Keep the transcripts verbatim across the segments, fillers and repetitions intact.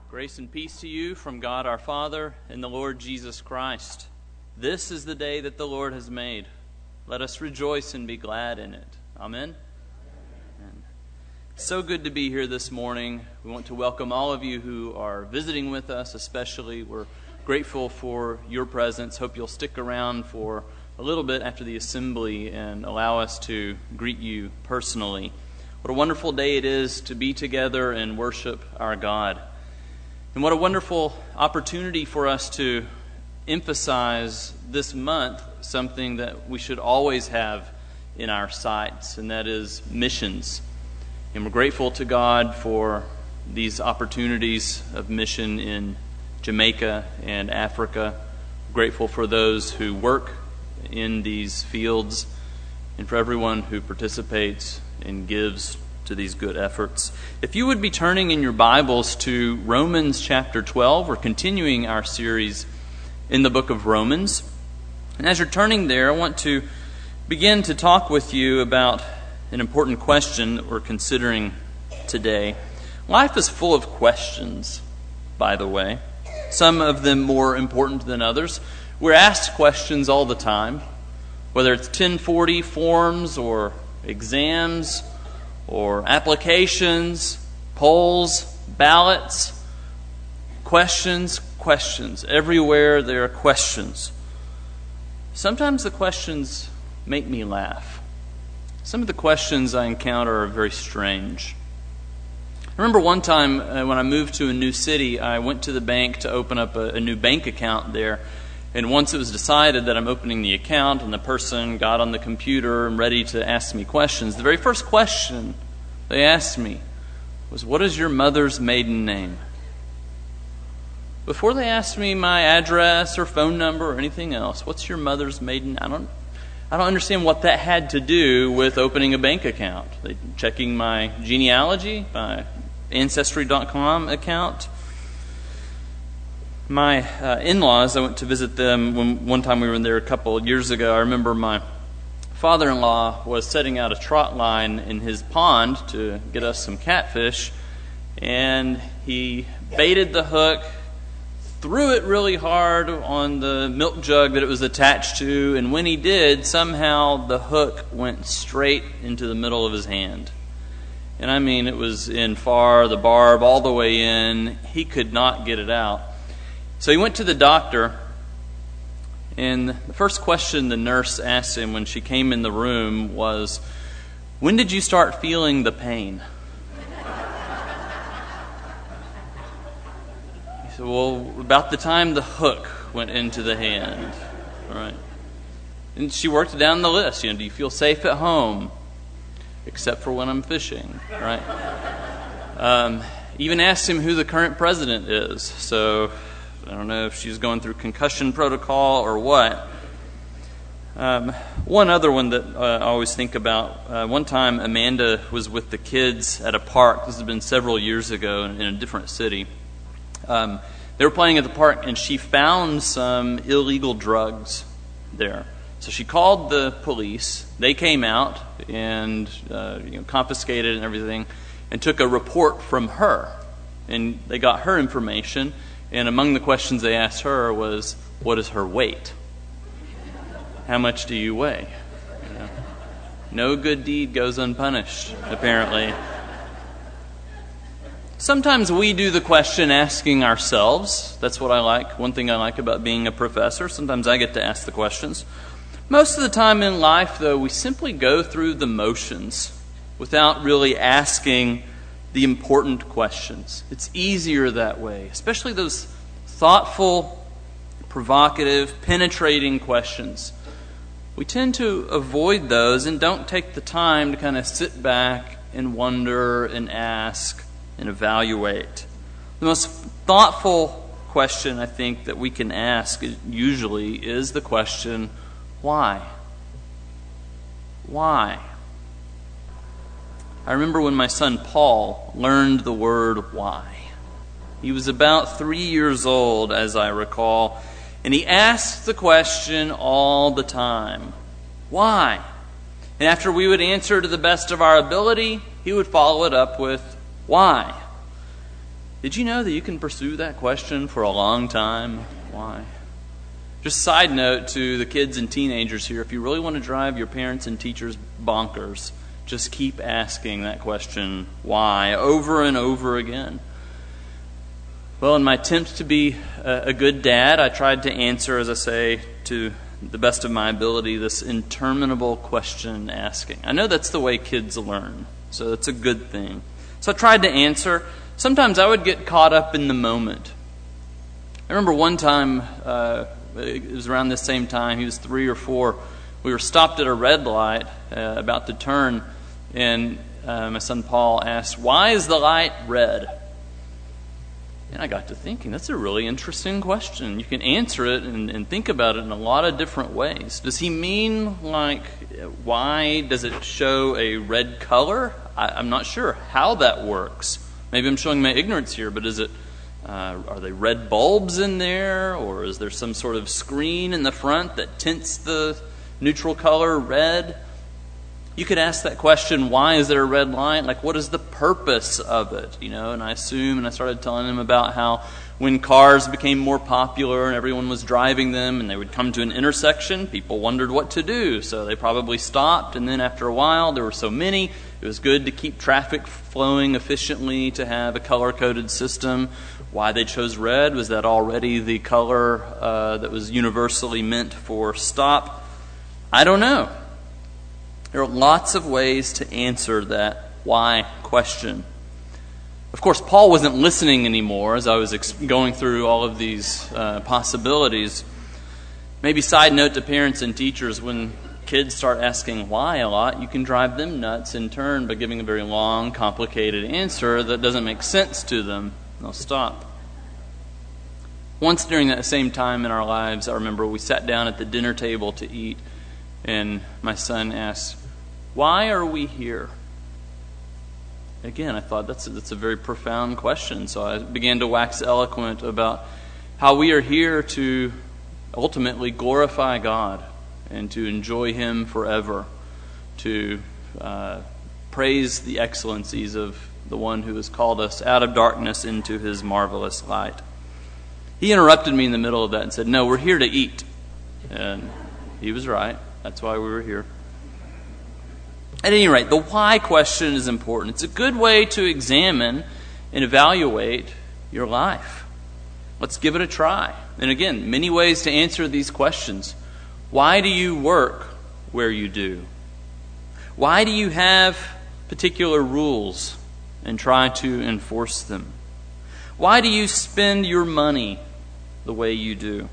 Grace and peace to you from God our Father and the Lord Jesus Christ. This is the day that the Lord has made. Let us rejoice and be glad in it. Amen? Amen. So good to be here this morning. We want to welcome all of you who are visiting with us, especially. We're grateful for your presence. Hope you'll stick around for a little bit after the assembly and allow us to greet you personally. What a wonderful day it is to be together and worship our God. And what a wonderful opportunity for us to emphasize this month something that we should always have in our sights, and that is missions. And we're grateful to God for these opportunities of mission in Jamaica and Africa. We're grateful for those who work in these fields and for everyone who participates and gives to these good efforts. If you would be turning in your Bibles to Romans chapter twelve, we're continuing our series in the book of Romans. And as you're turning there, I want to begin to talk with you about an important question that we're considering today. Life is full of questions, by the way, some of them more important than others. We're asked questions all the time, whether it's ten forty forms or exams or applications, polls, ballots, questions, questions. Everywhere there are questions. Sometimes the questions make me laugh. Some of the questions I encounter are very strange. I remember one time uh, when I moved to a new city, I went to the bank to open up a, a new bank account there. And once it was decided that I'm opening the account and the person got on the computer and ready to ask me questions, the very first question they asked me was, "What is your mother's maiden name?" Before they asked me my address or phone number or anything else, what's your mother's maiden? I don't, I don't understand what that had to do with opening a bank account. They checking my genealogy, my Ancestry dot com account. My uh, in-laws, I went to visit them when, one time we were in there a couple of years ago. I remember my father-in-law was setting out a trot line in his pond to get us some catfish, and he baited the hook, threw it really hard on the milk jug that it was attached to, and when he did, somehow the hook went straight into the middle of his hand. And I mean, it was in far, the barb all the way in. He could not get it out. So he went to the doctor, and the first question the nurse asked him when she came in the room was, "When did you start feeling the pain?" He said, "Well, about the time the hook went into the hand." All right. And she worked down the list. You know, do you feel safe at home? Except for when I'm fishing, right? Um, even asked him who the current president is. So I don't know if she's going through concussion protocol or what. Um, one other one that uh, I always think about, uh, one time Amanda was with the kids at a park. This has been several years ago in, in a different city. Um, they were playing at the park, and she found some illegal drugs there. So she called the police. They came out and uh, you know, confiscated and everything and took a report from her. And they got her information. And among the questions they asked her was, what is her weight? How much do you weigh? You know, no good deed goes unpunished, apparently. Sometimes we do the question asking ourselves. That's what I like. One thing I like about being a professor. Sometimes I get to ask the questions. Most of the time in life, though, we simply go through the motions without really asking the important questions. It's easier that way, especially those thoughtful, provocative, penetrating questions. We tend to avoid those and don't take the time to kind of sit back and wonder and ask and evaluate. The most thoughtful question I think that we can ask usually is the question, why? Why? I remember when my son Paul learned the word why. He was about three years old, as I recall, and he asked the question all the time, why? And after we would answer to the best of our ability, he would follow it up with, why? Did you know that you can pursue that question for a long time? Why? Just side note to the kids and teenagers here, if you really want to drive your parents and teachers bonkers, just keep asking that question, why, over and over again. Well, in my attempt to be a good dad, I tried to answer, as I say, to the best of my ability, this interminable question asking. I know that's the way kids learn, so that's a good thing. So I tried to answer. Sometimes I would get caught up in the moment. I remember one time, uh, it was around this same time, he was three or four, we were stopped at a red light, uh, about to turn, and uh, my son Paul asked, "Why is the light red?" And I got to thinking, that's a really interesting question. You can answer it and, and think about it in a lot of different ways. Does he mean, like, why does it show a red color? I, I'm not sure how that works. Maybe I'm showing my ignorance here, but is it, uh, are they red bulbs in there? Or is there some sort of screen in the front that tints the neutral color red? You could ask that question, why is there a red light? Like, what is the purpose of it? You know, and I assume, and I started telling him about how when cars became more popular and everyone was driving them and they would come to an intersection, people wondered what to do. So they probably stopped, and then after a while, there were so many, it was good to keep traffic flowing efficiently, to have a color-coded system. Why they chose red, was that already the color uh, that was universally meant for stop? I don't know. There are lots of ways to answer that why question. Of course, Paul wasn't listening anymore as I was ex- going through all of these uh, possibilities. Maybe side note to parents and teachers, when kids start asking why a lot, you can drive them nuts in turn by giving a very long, complicated answer that doesn't make sense to them. They'll stop. Once during that same time in our lives, I remember we sat down at the dinner table to eat, and my son asked, "Why are we here?" Again, I thought that's a, that's a very profound question, so I began to wax eloquent about how we are here to ultimately glorify God and to enjoy Him forever, to uh, praise the excellencies of the one who has called us out of darkness into His marvelous light. He interrupted me in the middle of that and said, "No, we're here to eat." And he was right. That's why we were here. At any rate, the why question is important. It's a good way to examine and evaluate your life. Let's give it a try. And again, many ways to answer these questions. Why do you work where you do? Why do you have particular rules and try to enforce them? Why do you spend your money the way you do?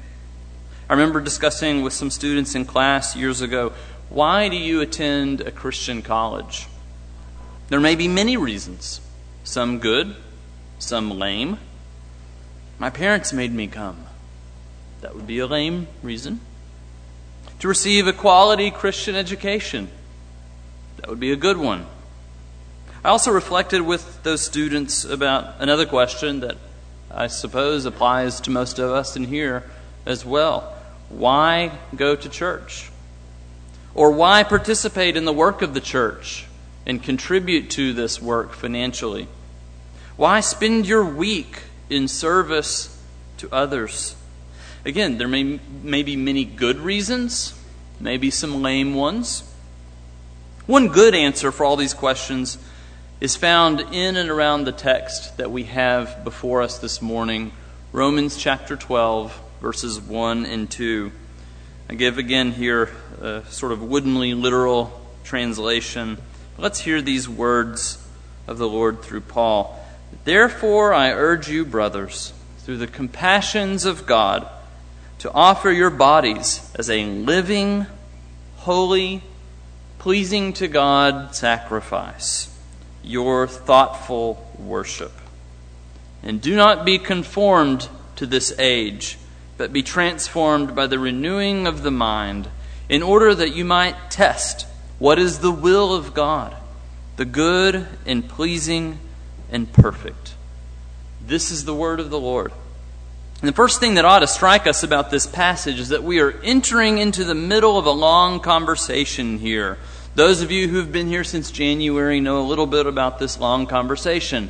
I remember discussing with some students in class years ago, why do you attend a Christian college? There may be many reasons. Some good, some lame. My parents made me come. That would be a lame reason. To receive a quality Christian education. That would be a good one. I also reflected with those students about another question that I suppose applies to most of us in here as well. Why go to church? Or why participate in the work of the church and contribute to this work financially? Why spend your week in service to others? Again, there may, may be many good reasons, maybe some lame ones. One good answer for all these questions is found in and around the text that we have before us this morning, Romans chapter twelve, verses one and two. I give again here a sort of woodenly literal translation. Let's hear these words of the Lord through Paul. "Therefore I urge you, brothers, through the compassions of God, to offer your bodies as a living, holy, pleasing to God sacrifice, your thoughtful worship. And do not be conformed to this age, but be transformed by the renewing of the mind, in order that you might test what is the will of God, the good and pleasing and perfect." This is the word of the Lord. And the first thing that ought to strike us about this passage is that we are entering into the middle of a long conversation here. Those of you who have been here since January know a little bit about this long conversation.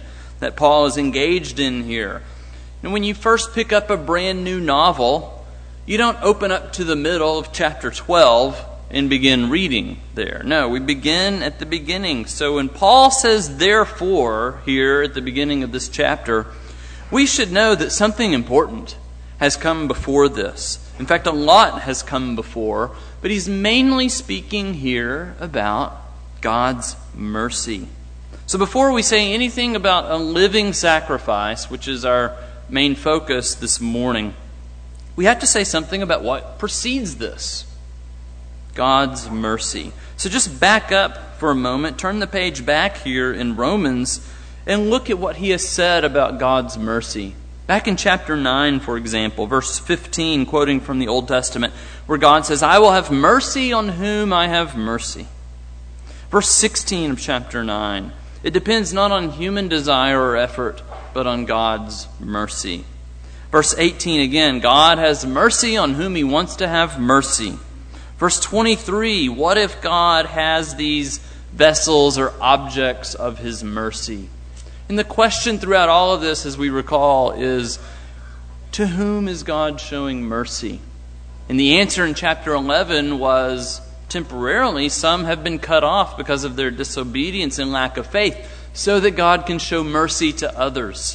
that Paul is engaged in here. And when you first pick up a brand new novel, you don't open up to the middle of chapter twelve and begin reading there. No, we begin at the beginning. So when Paul says therefore here at the beginning of this chapter, we should know that something important has come before this. In fact, a lot has come before, but he's mainly speaking here about God's mercy. So before we say anything about a living sacrifice, which is our main focus this morning, we have to say something about what precedes this. God's mercy. So just back up for a moment, turn the page back here in Romans, and look at what he has said about God's mercy. Back in chapter nine, for example, verse fifteen, quoting from the Old Testament, where God says, I will have mercy on whom I have mercy. Verse sixteen of chapter nine, it depends not on human desire or effort, but on God's mercy. Verse eighteen again, God has mercy on whom he wants to have mercy. Verse twenty-three, what if God has these vessels or objects of his mercy? And the question throughout all of this, as we recall, is, to whom is God showing mercy? And the answer in chapter eleven was, temporarily, some have been cut off because of their disobedience and lack of faith, so that God can show mercy to others.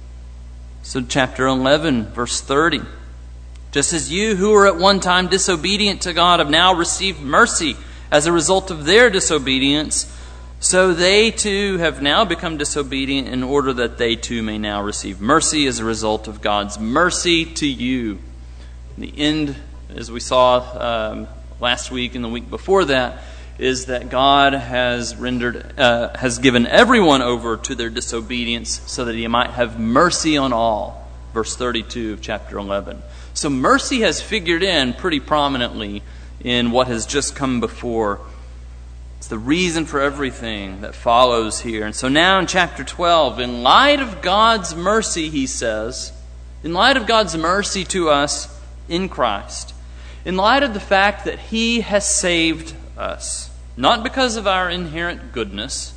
So chapter eleven, verse thirty. Just as you who were at one time disobedient to God have now received mercy as a result of their disobedience, so they too have now become disobedient in order that they too may now receive mercy as a result of God's mercy to you. In the end, as we saw um, last week and the week before that, is that God has rendered, uh, has given everyone over to their disobedience so that he might have mercy on all. Verse thirty-two of chapter eleven. So mercy has figured in pretty prominently in what has just come before. It's the reason for everything that follows here. And so now in chapter twelve, in light of God's mercy, he says, in light of God's mercy to us in Christ, in light of the fact that he has saved us, not because of our inherent goodness,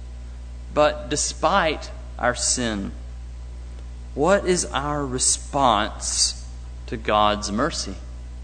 but despite our sin, what is our response to God's mercy?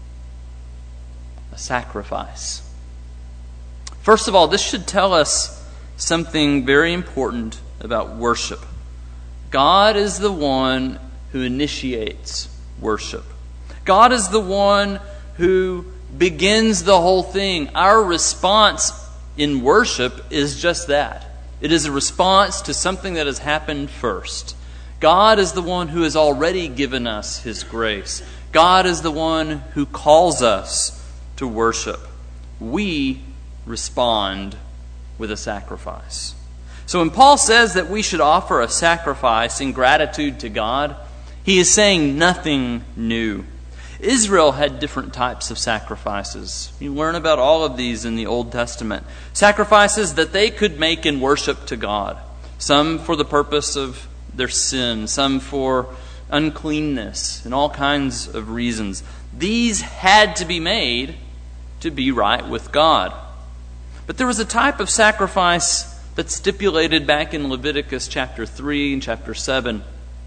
A sacrifice. First of all, this should tell us something very important about worship. God is the one who initiates worship. God is the one who begins the whole thing. Our response in worship is just that. It is a response to something that has happened first. God is the one who has already given us his grace. God is the one who calls us to worship. We respond with a sacrifice. So when Paul says that we should offer a sacrifice in gratitude to God, he is saying nothing new. Israel had different types of sacrifices. You learn about all of these in the Old Testament. Sacrifices that they could make in worship to God. Some for the purpose of their sin, some for uncleanness, and all kinds of reasons. These had to be made to be right with God. But there was a type of sacrifice that's stipulated back in Leviticus chapter three and chapter seven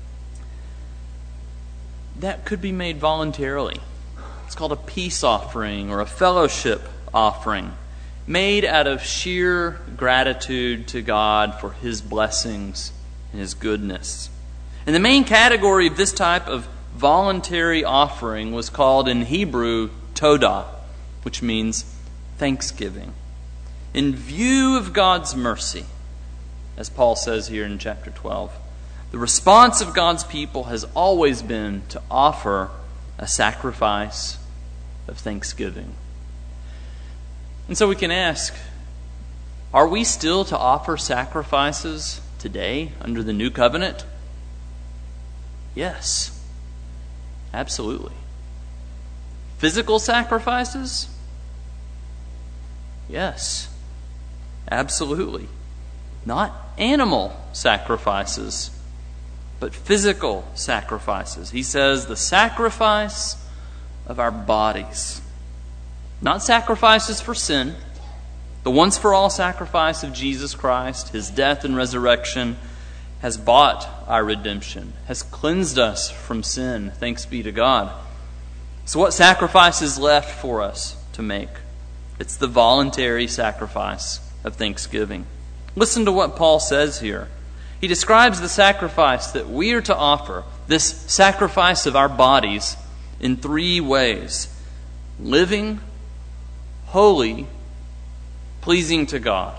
that could be made voluntarily. It's called a peace offering or a fellowship offering, made out of sheer gratitude to God for his blessings and his goodness. And the main category of this type of voluntary offering was called in Hebrew todah, which means thanksgiving. In view of God's mercy, as Paul says here in chapter twelve, the response of God's people has always been to offer a sacrifice of thanksgiving. And so we can ask, are we still to offer sacrifices today under the new covenant? Yes, absolutely. Physical sacrifices? Yes, absolutely. Not animal sacrifices, but physical sacrifices. He says the sacrifice of our bodies. Not sacrifices for sin. The once-for-all sacrifice of Jesus Christ, his death and resurrection, has bought our redemption, has cleansed us from sin. Thanks be to God. So what sacrifice is left for us to make? It's the voluntary sacrifice of thanksgiving. Listen to what Paul says here. He describes the sacrifice that we are to offer, this sacrifice of our bodies, in three ways: living, holy, pleasing to God.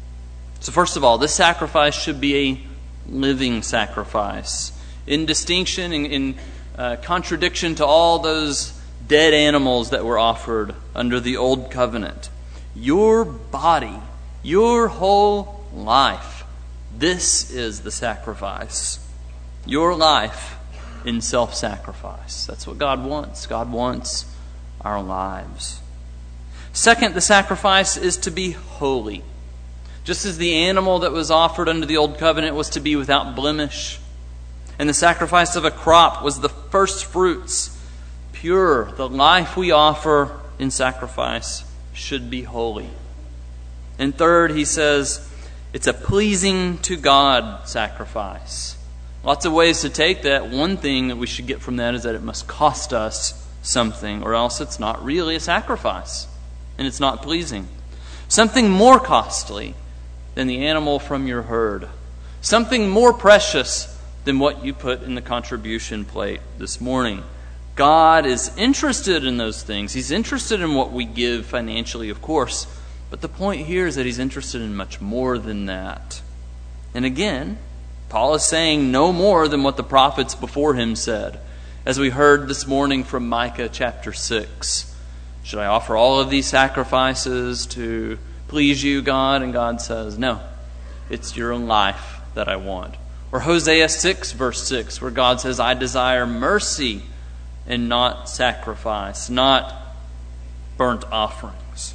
So first of all, this sacrifice should be a living sacrifice, in distinction, in, in uh, contradiction to all those dead animals that were offered under the old covenant. Your body, your whole life, this is the sacrifice. Your life in self-sacrifice. That's what God wants. God wants our lives. Second, the sacrifice is to be holy. Just as the animal that was offered under the old covenant was to be without blemish, and the sacrifice of a crop was the first fruits, pure, the life we offer in sacrifice should be holy. And third, he says, it's a pleasing to God sacrifice. Lots of ways to take that. One thing that we should get from that is that it must cost us something, or else it's not really a sacrifice, and it's not pleasing. Something more costly than the animal from your herd. Something more precious than what you put in the contribution plate this morning. God is interested in those things. He's interested in what we give financially, of course. But the point here is that He's interested in much more than that. And again, Paul is saying no more than what the prophets before him said. As we heard this morning from Micah chapter six. Should I offer all of these sacrifices to please you, God? And God says, no, it's your own life that I want. Or Hosea six verse six, where God says, I desire mercy and not sacrifice, not burnt offerings.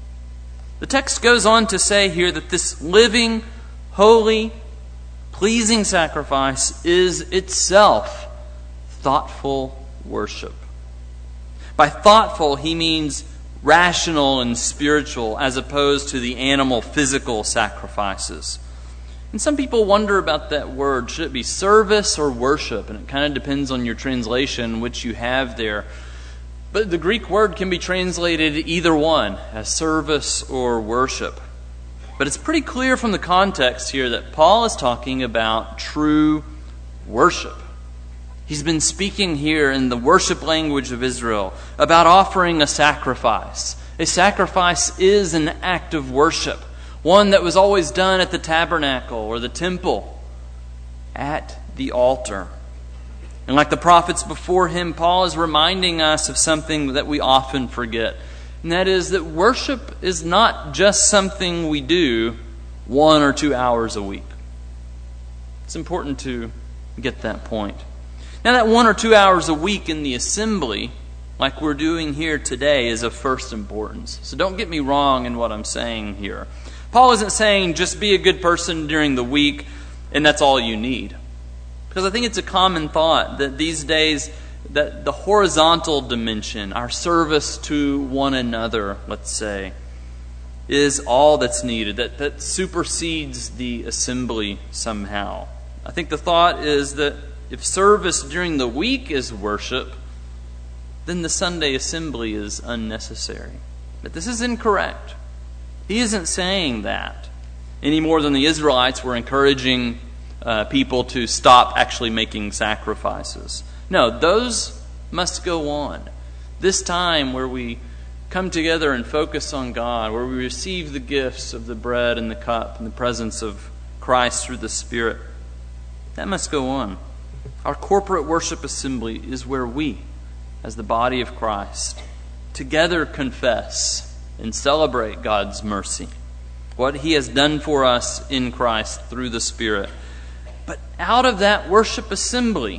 The text goes on to say here that this living, holy, pleasing sacrifice is itself thoughtful worship. By thoughtful, he means rational and spiritual, as opposed to the animal physical sacrifices. And some people wonder about that word. Should it be service or worship? And it kind of depends on your translation, which you have there. But the Greek word can be translated either one, as service or worship. But it's pretty clear from the context here that Paul is talking about true worship. He's been speaking here in the worship language of Israel about offering a sacrifice. A sacrifice is an act of worship, one that was always done at the tabernacle or the temple, at the altar. And like the prophets before him, Paul is reminding us of something that we often forget. And that is that worship is not just something we do one or two hours a week. It's important to get that point. Now, that one or two hours a week in the assembly, like we're doing here today, is of first importance. So don't get me wrong in what I'm saying here. Paul isn't saying just be a good person during the week and that's all you need. Because I think it's a common thought that these days that the horizontal dimension, our service to one another, let's say, is all that's needed, that, that supersedes the assembly somehow. I think the thought is that if service during the week is worship, then the Sunday assembly is unnecessary. But this is incorrect. He isn't saying that any more than the Israelites were encouraging uh, people to stop actually making sacrifices. No, those must go on. This time where we come together and focus on God, where we receive the gifts of the bread and the cup and the presence of Christ through the Spirit, that must go on. Our corporate worship assembly is where we, as the body of Christ, together confess and celebrate God's mercy, what He has done for us in Christ through the Spirit. But out of that worship assembly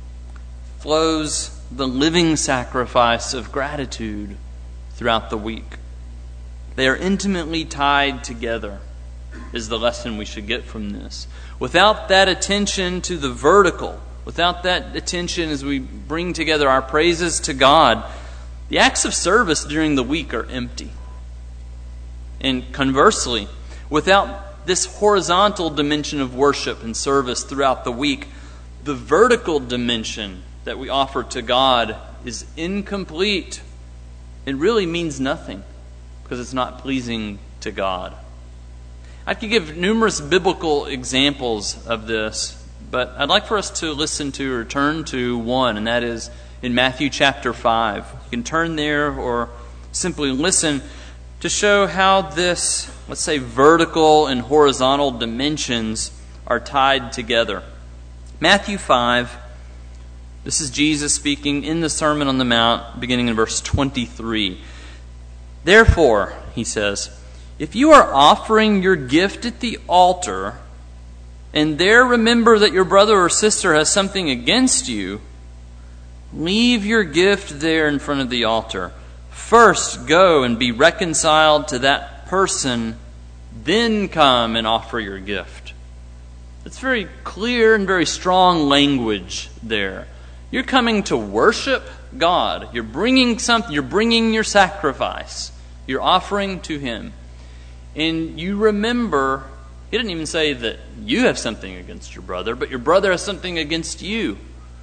flows the living sacrifice of gratitude throughout the week. They are intimately tied together, is the lesson we should get from this. Without that attention to the vertical, without that attention as we bring together our praises to God, the acts of service during the week are empty. And conversely, without this horizontal dimension of worship and service throughout the week, the vertical dimension that we offer to God is incomplete. It really means nothing because it's not pleasing to God. I could give numerous biblical examples of this, but I'd like for us to listen to or turn to one, and that is in Matthew chapter five. You can turn there or simply listen to show how this, let's say, vertical and horizontal dimensions are tied together. Matthew five, this is Jesus speaking in the Sermon on the Mount, beginning in verse twenty-three. Therefore, he says, if you are offering your gift at the altar, and there remember that your brother or sister has something against you, leave your gift there in front of the altar. First go and be reconciled to that person, then come and offer your gift. It's very clear and very strong language there. You're coming to worship God. You're bringing something. You're bringing your sacrifice. You're offering to Him. And you remember, He didn't even say that you have something against your brother, but your brother has something against you.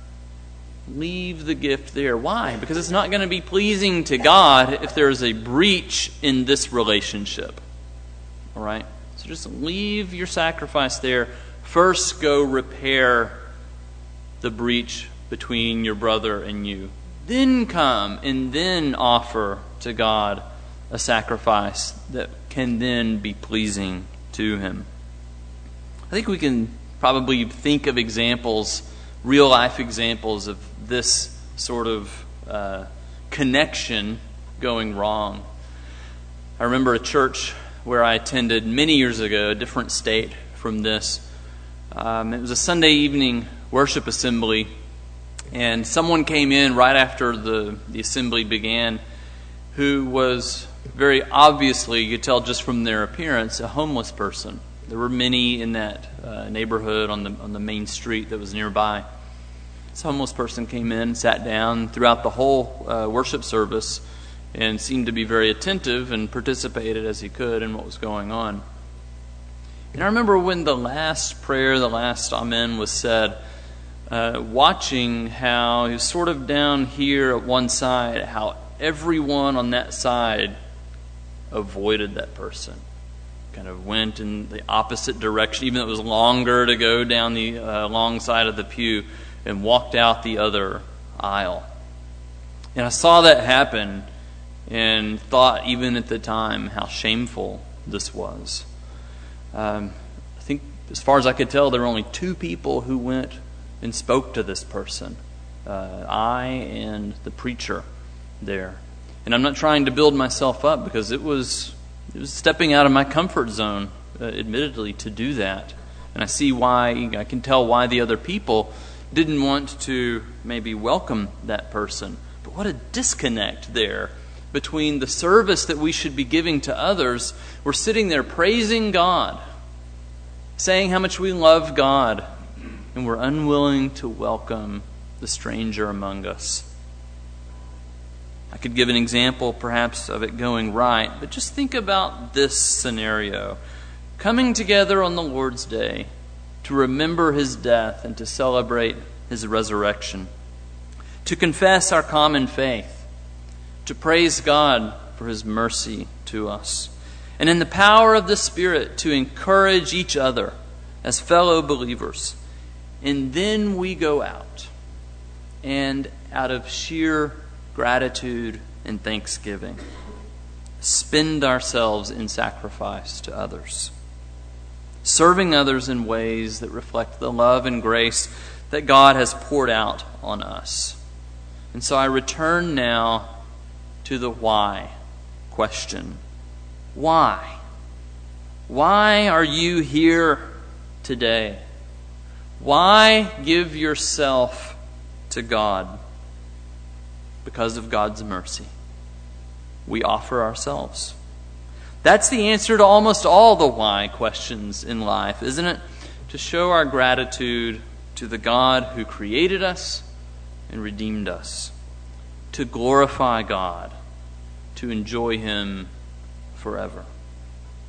Leave the gift there. Why? Because it's not going to be pleasing to God if there is a breach in this relationship. All right? So just leave your sacrifice there. First, go repair the breach between your brother and you. Then come and then offer to God a sacrifice that can then be pleasing to Him. I think we can probably think of examples, real life examples of this sort of uh, connection going wrong. I remember a church where I attended many years ago, a different state from this. Um, it was a Sunday evening worship assembly, and someone came in right after the, the assembly began who was very obviously, you could tell just from their appearance, a homeless person. There were many in that uh, neighborhood on the on the main street that was nearby. This homeless person came in, sat down throughout the whole uh, worship service, and seemed to be very attentive and participated as he could in what was going on. And I remember when the last prayer, the last Amen was said, uh, watching how he was sort of down here at one side, how everyone on that side avoided that person. Kind of went in the opposite direction, even though it was longer to go down the uh, long side of the pew, and walked out the other aisle. And I saw that happen and thought, even at the time, how shameful this was. Um, I think, as far as I could tell, there were only two people who went and spoke to this person. Uh, I and the preacher there. And I'm not trying to build myself up, because it was it was stepping out of my comfort zone, uh, admittedly, to do that. And I see why, I can tell why the other people didn't want to maybe welcome that person. But what a disconnect there between the service that we should be giving to others. We're sitting there praising God, saying how much we love God, and we're unwilling to welcome the stranger among us. I could give an example perhaps of it going right, but just think about this scenario. Coming together on the Lord's Day to remember His death and to celebrate His resurrection, to confess our common faith, to praise God for His mercy to us, and in the power of the Spirit to encourage each other as fellow believers. And then we go out and, out of sheer gratitude and thanksgiving, spend ourselves in sacrifice to others, serving others in ways that reflect the love and grace that God has poured out on us. And so I return now to the why question. Why? Why are you here today? Why give yourself to God? Because of God's mercy. We offer ourselves. That's the answer to almost all the why questions in life, isn't it? To show our gratitude to the God who created us and redeemed us. To glorify God. To enjoy Him forever.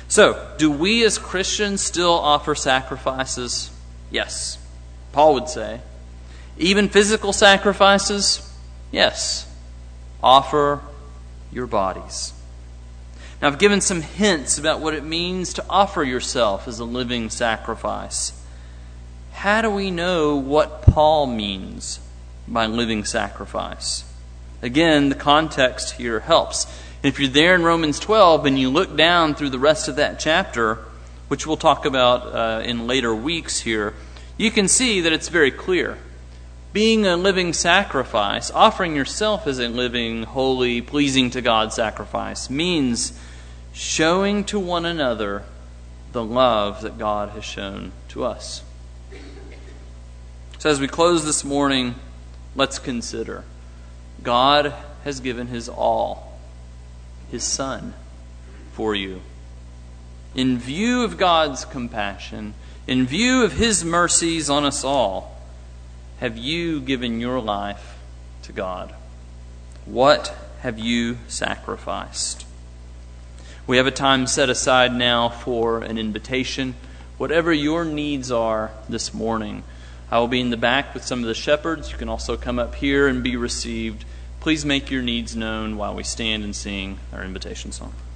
So, do we as Christians still offer sacrifices? Yes, Paul would say. Even physical sacrifices? Yes. Offer your bodies. Now, I've given some hints about what it means to offer yourself as a living sacrifice. How do we know what Paul means by living sacrifice? Again, the context here helps. And if you're there in Romans twelve and you look down through the rest of that chapter, which we'll talk about uh, in later weeks here, you can see that it's very clear. Being a living sacrifice, offering yourself as a living, holy, pleasing to God sacrifice, means showing to one another the love that God has shown to us. So as we close this morning, let's consider. God has given His all, His Son, for you. In view of God's compassion, in view of His mercies on us all, have you given your life to God? What have you sacrificed? We have a time set aside now for an invitation. Whatever your needs are this morning, I will be in the back with some of the shepherds. You can also come up here and be received. Please make your needs known while we stand and sing our invitation song.